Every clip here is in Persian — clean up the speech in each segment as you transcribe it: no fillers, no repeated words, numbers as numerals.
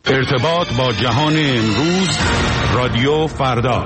ارتباط با جهان امروز، رادیو فردا.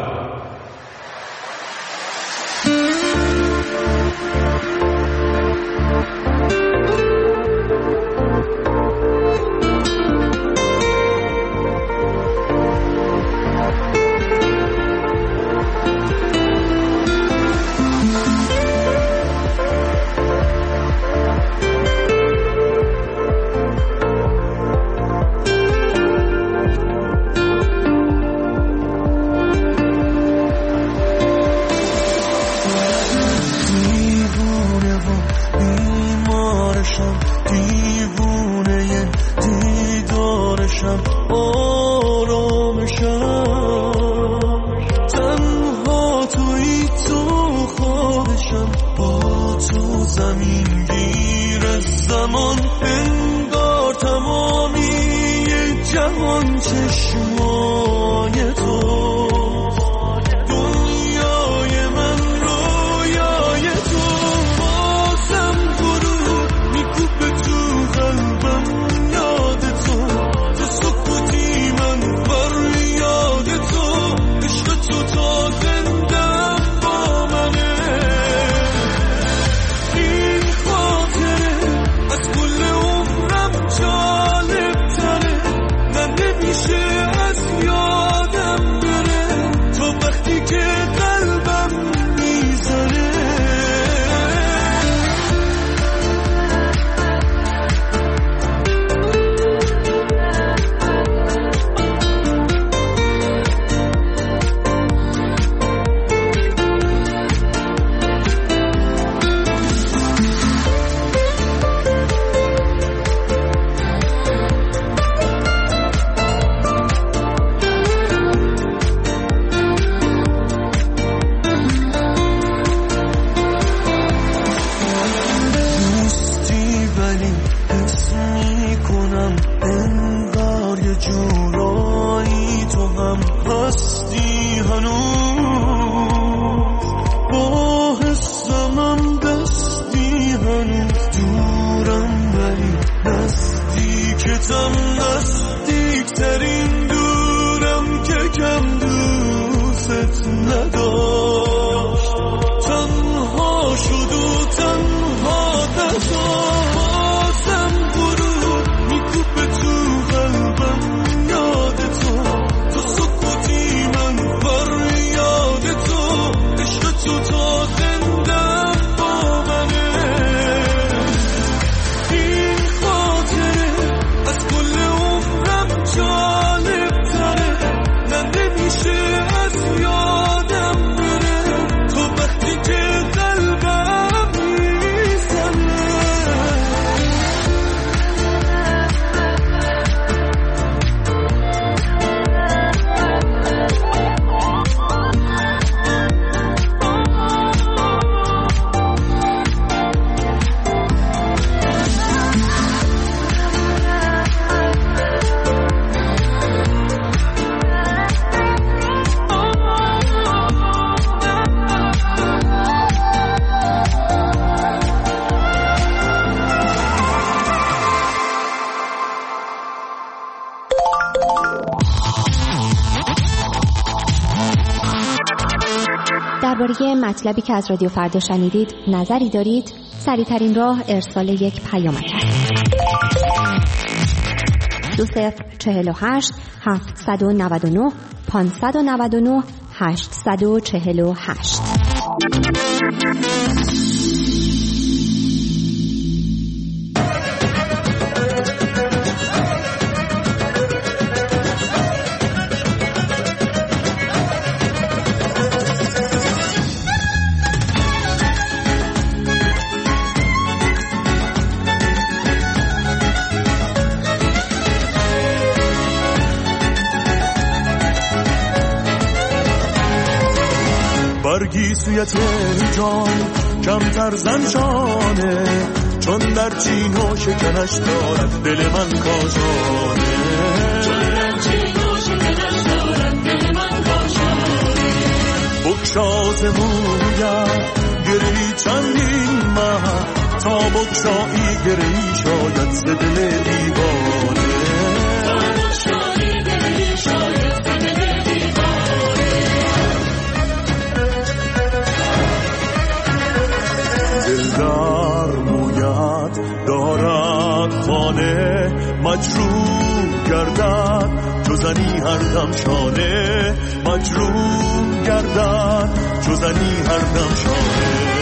درباره مطلبی که از رادیو فردا شنیدید نظری دارید؟ سریع‌ترین راه ارسال یک پیامک است. 2048 799 599 848. برگی سوی تهران کمتر زنشانه، چون در چین و شکنش دارد دل من کاشانه، چون در چین و شکنش دارد دل من کاشانه. بکشاز مویم گری چندین ماه، تا بکشایی گری شاید ز دل دیوانه، تا بکشایی مجروح گردد چو زنی هر دم شانه، مجروح گردد چو زنی هر دم شانه.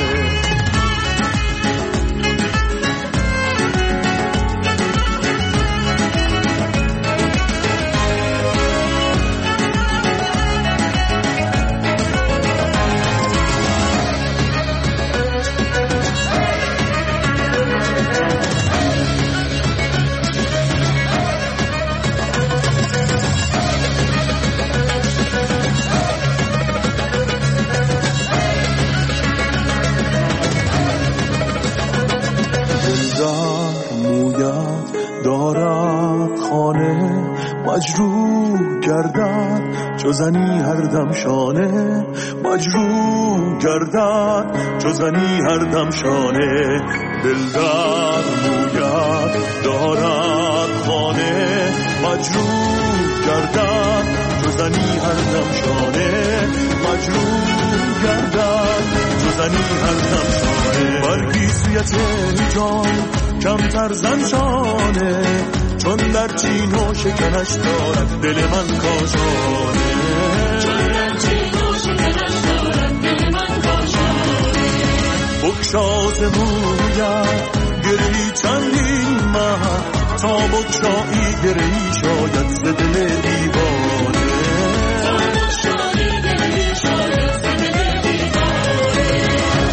مجروح گردد چو زنی هر دم شانه، مجروح گردد چو زنی هر دم شانه. دل در مویت دارد خانه، مجروح گردد چو زنی هر دم شانه، مجروح گردد چو زنی هر دم شانه. برگیسویت جان کمتر زن شانه، چون در چین و شکنش دارد دل من کاشانه، چون در چین و شکنش دارد دل من کاشانه. بکشاز مویت گرهی چندین ماه، تا بکشایی گرهی شاید ز دل دیوانه، تا بکشایی گرهی شاید ز دل دیوانه.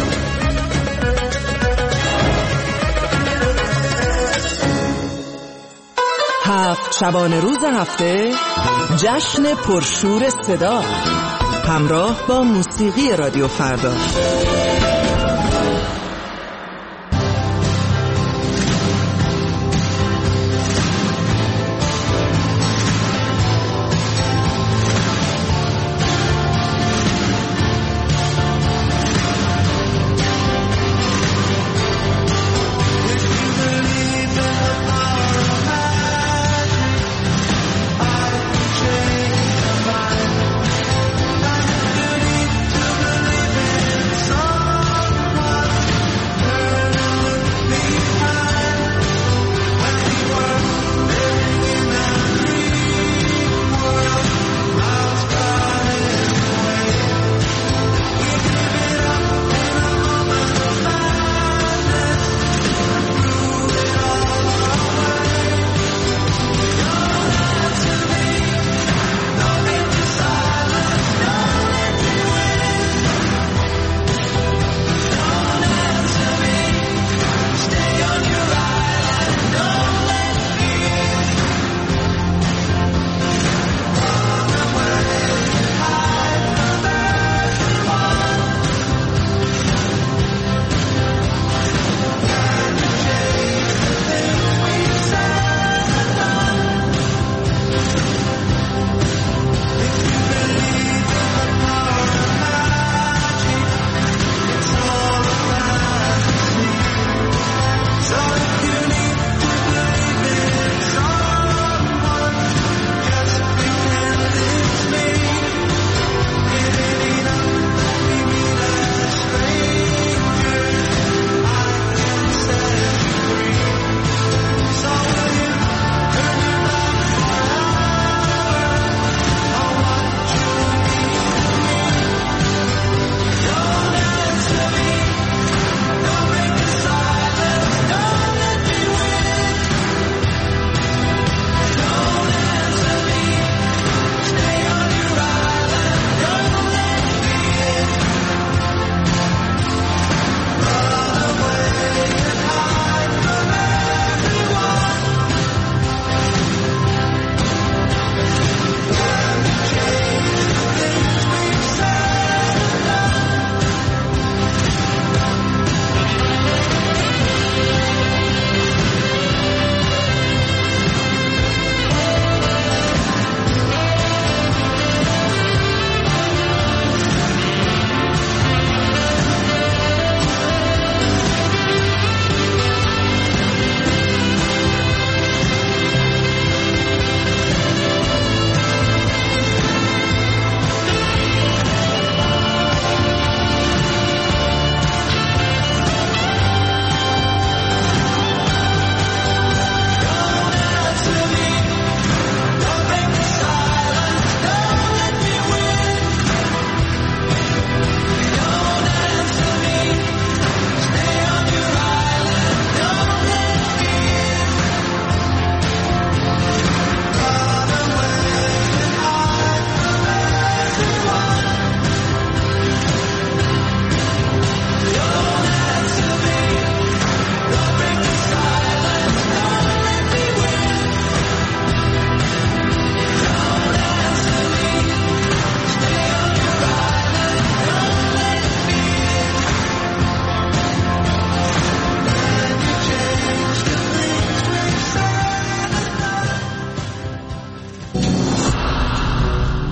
هفت شبانه روز هفته جشن پرشور صدا همراه با موسیقی رادیو فردا. Some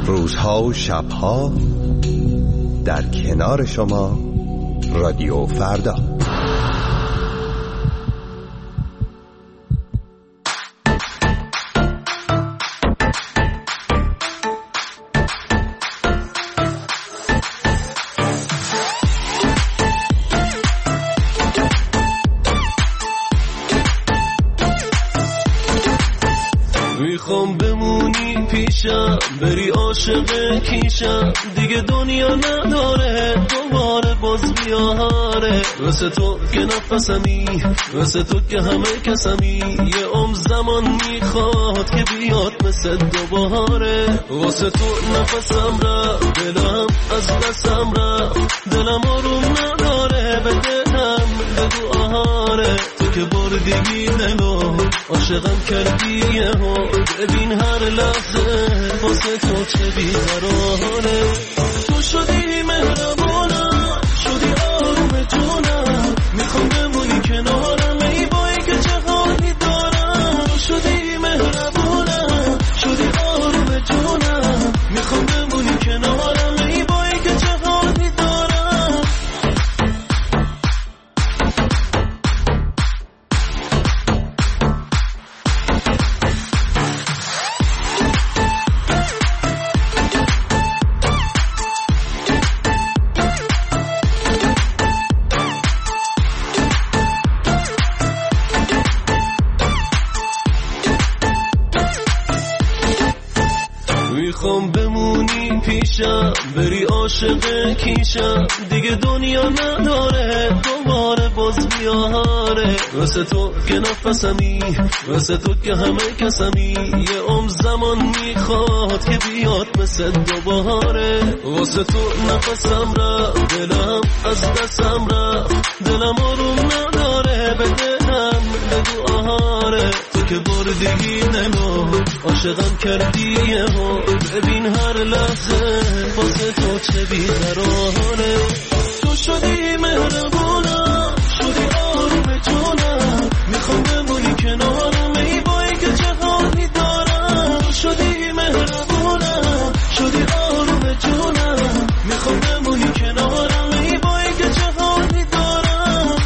روزها و شبها در کنار شما رادیو فردا. میخوام بمونی پیشم، بری عاشق کیشم، دیگه دنیا نداره دوباره باز بیاره. واسه تو که نفسمی، واسه تو که همه کسمی، یه عمر زمان میخواد که بیاد مثل دوباره. واسه تو نفسم رفت، دلم از دستم رفت، دلم آروم نداره، بدهم بگو آهاره. تو که بردی دلو عاشقم کردی یهو، ببین هر لحظه واسه تو چه بیقراره. تو شدی مهربانم، شدی آروم جونم، میخوام بمونی کنارم، ای بایی که چه حالی دارم. تو شدی مهربانم، شدی آروم جونم، میخوام بمونی کنارم، ای بایی که چه حالی دارم. میخوام بمونی پیشم، بری عاشق کیشم، دیگه دنیا نداره دوباره باز بیاره. واسه تو که نفسمی، واسه تو که همه کسمی، یه عمر زمان میخواد که بیاد مثل دوباره. واسه تو نفسم رفت، دلم از دستم رفت، دلم آروم نداره، بدهم بگو آهاره. تو که بردی دلو عاشقم کردی یهو، ببین هر لحظه واسه تو چه بیقراره. تو شدی مهربانم، شدی آروم جونم، میخوام بمونی کنارم، ای بایی که چه حالی دارم. تو شدی مهربانم، شدی آروم جونم، میخوام بمونی کنارم، ای بایی که چه حالی دارم.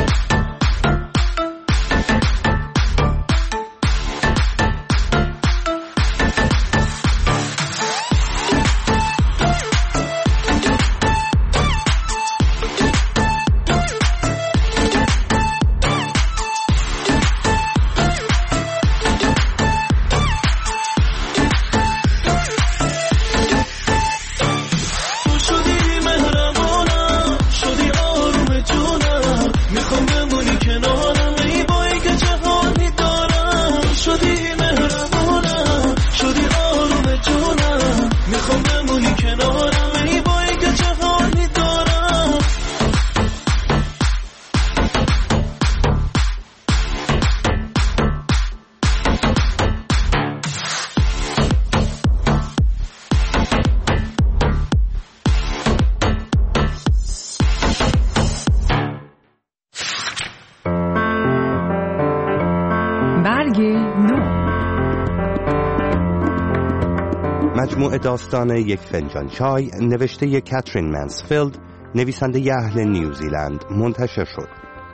مجموعه داستان یک فنجان چای نوشته کاترین مانسفیلد، نویسنده اهل نیوزیلند، منتشر شد.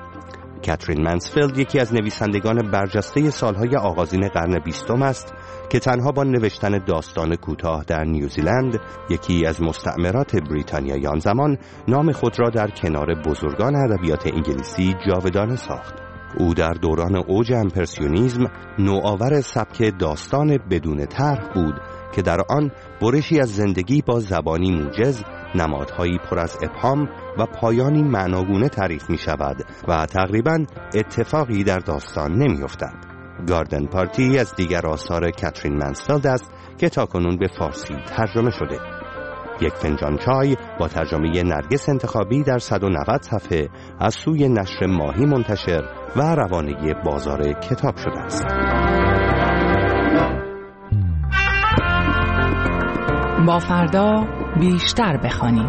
کاترین مانسفیلد یکی از نویسندگان برجسته سالهای آغازین قرن 20 است که تنها با نوشتن داستان کوتاه در نیوزیلند، یکی از مستعمرات بریتانیای آن زمان، نام خود را در کنار بزرگان ادبیات انگلیسی جاودانه ساخت. او در دوران اوج امپرسیونیسم نوآور سبک داستان بدون طرح بود که در آن برشی از زندگی با زبانی موجز، نمادهایی پر از ابهام و پایانی معناگونه تعریف می شود و تقریباً اتفاقی در داستان نمی افتد. گاردن پارتی از دیگر آثار کاترین مانسفیلد است که تاکنون به فارسی ترجمه شده. یک فنجان چای با ترجمه نرگس انتخابی در 190 صفحه از سوی نشر ماهی منتشر و روانه بازار کتاب شده است. با فردا بیشتر بخوانیم.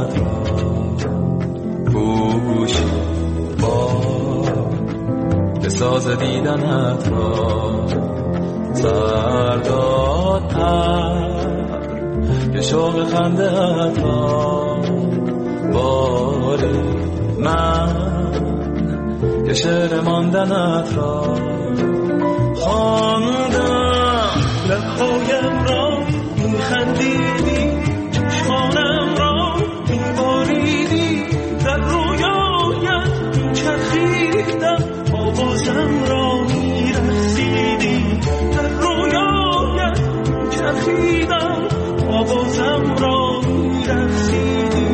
دیدنت را گوشی به ساز دیدنت را سرداد پر که شوق خنده‌ات را باری من که شعر ماندنت را خواندم لبهایم را میخندیدی چشمانم را میباریدی در رویایت میچرخیدم آوازم را میرقصیدی در رویایت میچرخیدم آوازم را میرقصیدی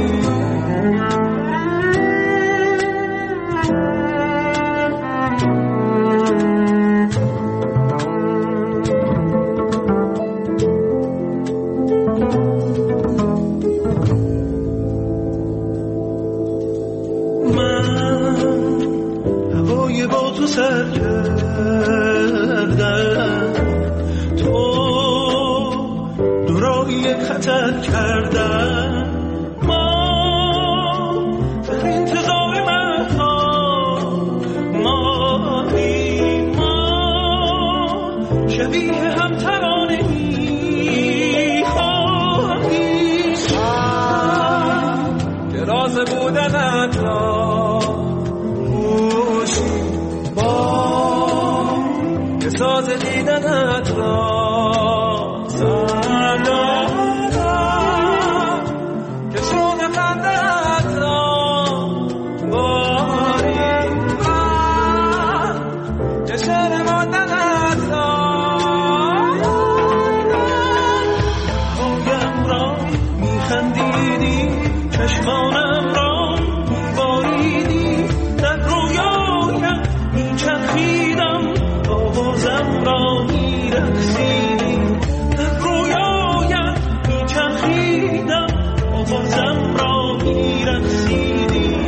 سر کردم تو دورای خطر کردم ما در انتظار مهتا ماهی ما شبیه هم ترانه میخواهی که راز بودنت را ساز دیدنت را سردادم که شوق خنده‌ات را باری من که شعر ماندنت را پایم را میخندیدی چشمانم را میباریدی در رویایم میچرخیدم آوازم را میرقصیدی در رویایت میچرخیدم آوازم را میرقصیدی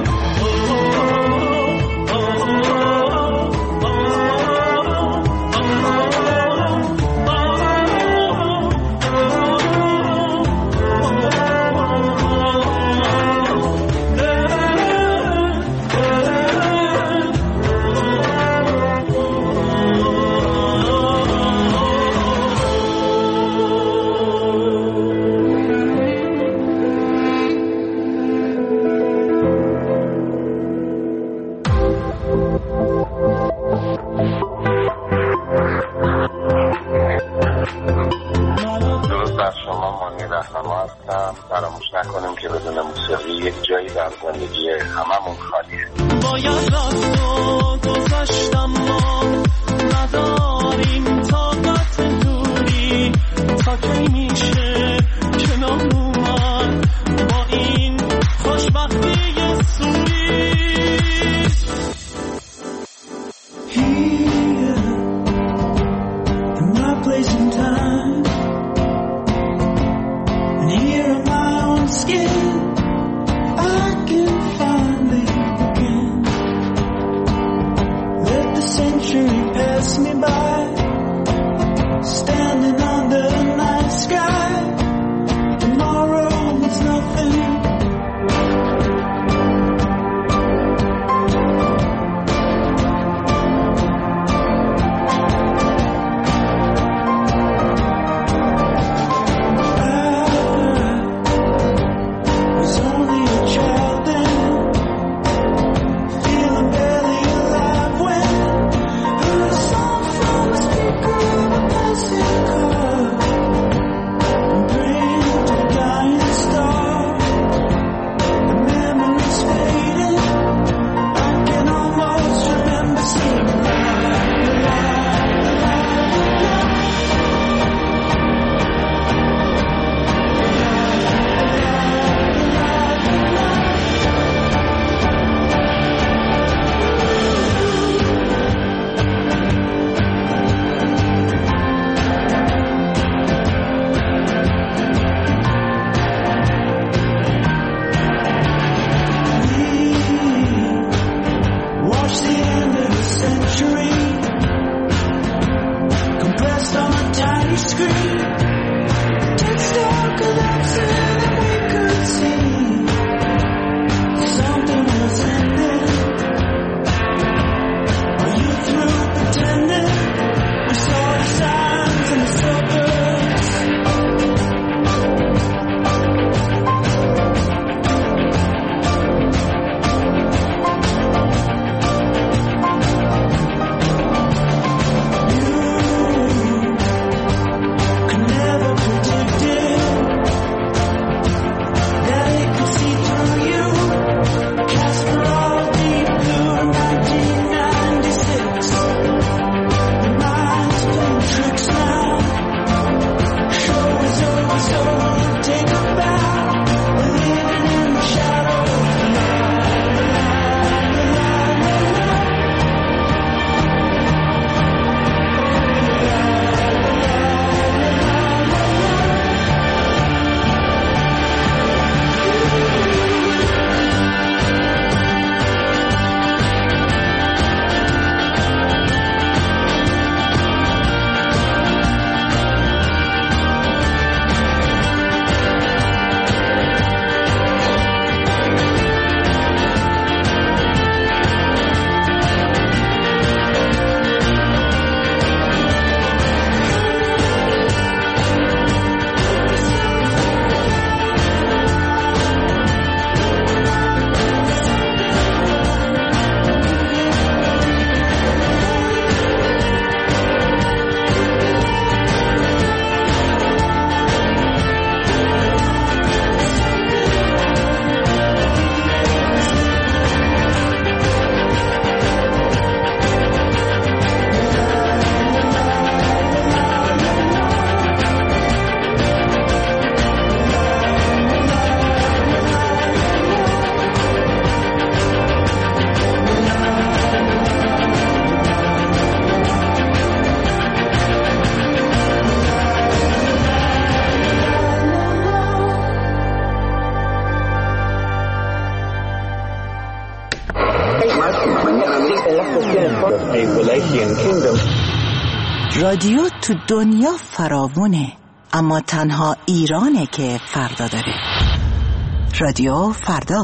فراموش نکنیم که بدون موسیقی یک جایی در زندگی هممون خالیه. باید رفت و گذشتم ما نداریم طاقت دوری تا کی میشه کنار اومد با این خوشبختی سوری Here in my place and time and here in my own skin I can finally begin. Let the رادیو تو دنیا فراوونه، اما تنها ایرانه که فردا داره. رادیو فردا.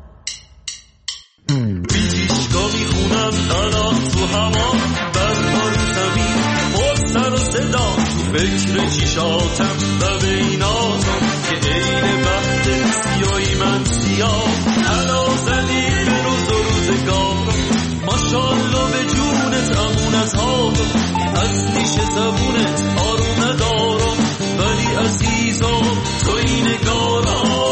بیتیشگاه میخونم الان تو هوا، برنار زمین پر سر و صدا، تو فکر چیشاتم و بیناتم که عین وقت سیایی من سیاه. علا زدی به روز و روزگارم، ماشالله به جونت امونت هاتم، از نیش زبونت آروم ندارم، ولی عزیزم تو این نگارم.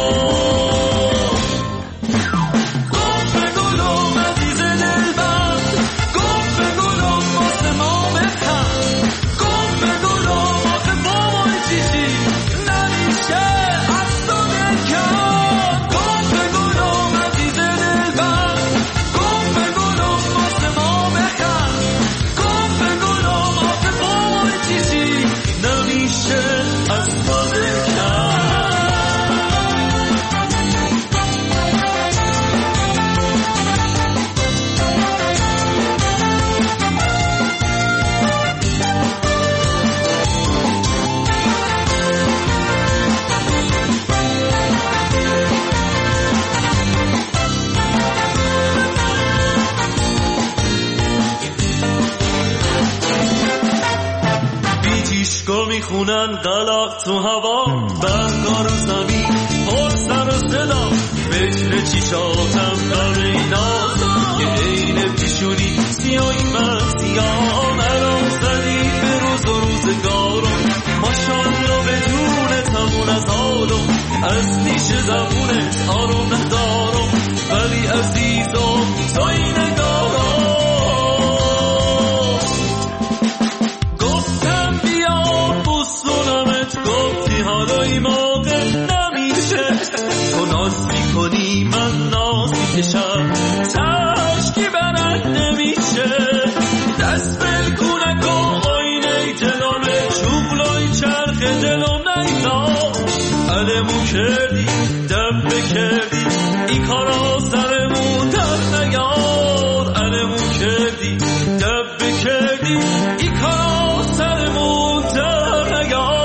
میخونن قلق تو هوا، برگار و زمین پر سر و صدا، فکر چیشاتم در اینازم که عین پیشونی سیایی من سیاه. مرا زدی به روز و روزگارم، ماشالله به جونت همون از حالم، از نیش زبونت آروم ندارم، ولی عزیزم تو این نگارم. حالای موقع نمیشه، تو ناز میکنی من ناز میکشم، تشکی برد نمیشه، دست بلکونه که آینه جلومه، چوبلای چرخ دلم نیزا، علمو کردی دبه کردی ای کارا سرمون در نیار، علمو کردی دبه کردی ای کارا سرمون در نیار.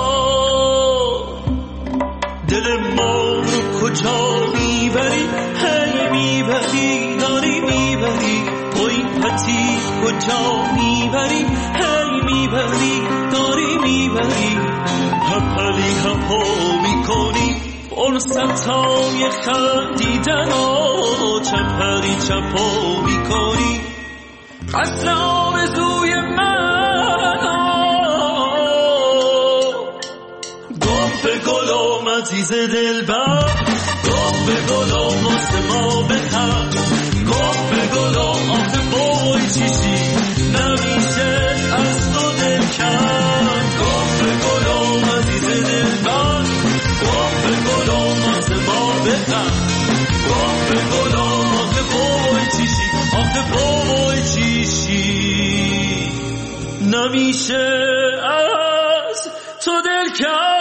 دل ما رو کجا میبری، هی میبری داری میبری، توی پتی کجا میبری، هی میبری داری میبری، هپلی هپو میکنی فرصتای خندیدن و چپلی چپو میکنی، قصد آرزوی به گلم عزیز دلبر، گم به گلم واسه ما بخند، گم به گلم آخه بای چیشی نمیشه از تو دل کند، گم به گلم عزیز دلبر، گم به گلم واسه ما بخند، گم به گلم آخه بای چیشی، آخه بای چیشی نمیشه از تو دل کند.